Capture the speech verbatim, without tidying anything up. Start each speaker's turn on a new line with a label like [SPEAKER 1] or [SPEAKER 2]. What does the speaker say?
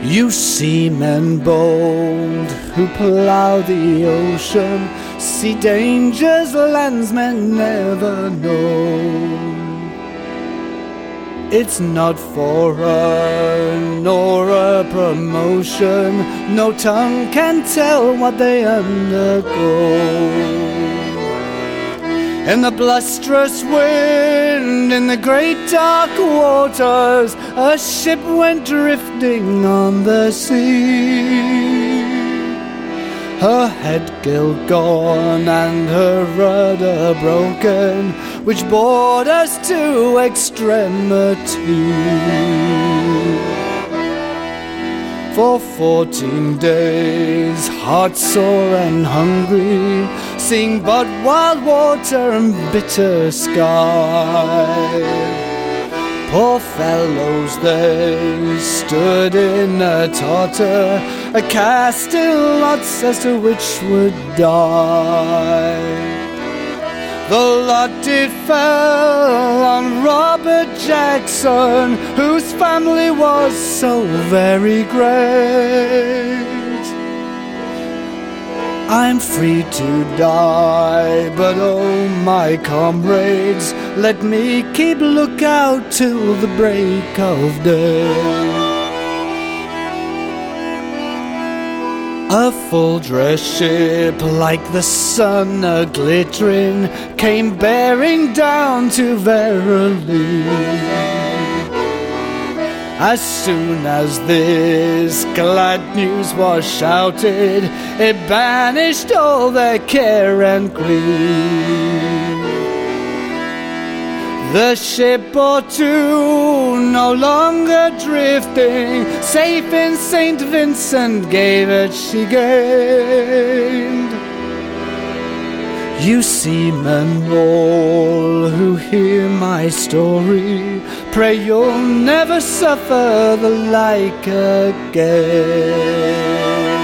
[SPEAKER 1] You seamen bold who plough the ocean, see dangers landsmen never know. It's not for a nor a promotion, no tongue can tell what they undergo. In the blusterous wind, in the great dark waters, a ship went drifting on the sea. Her headgale gone and her rudder broken, which brought us to extremity. For fourteen days, heartsore and hungry, seeing but wild water and bitter sky. Poor fellows, they stood in a totter, a casting lots as to which would die. The lot it fell on Robert Jackson, whose family was so very great. I'm free to die, but oh my comrades, let me keep lookout till the break of day. A full-dress ship, like the sun a-glittering, came bearing down to Verily. As soon as this glad news was shouted, it banished all their care and grief. The ship or two, no longer drifting, safe in Saint Vincent gave it she gained. You seamen all who hear my story, pray you'll never suffer the like again.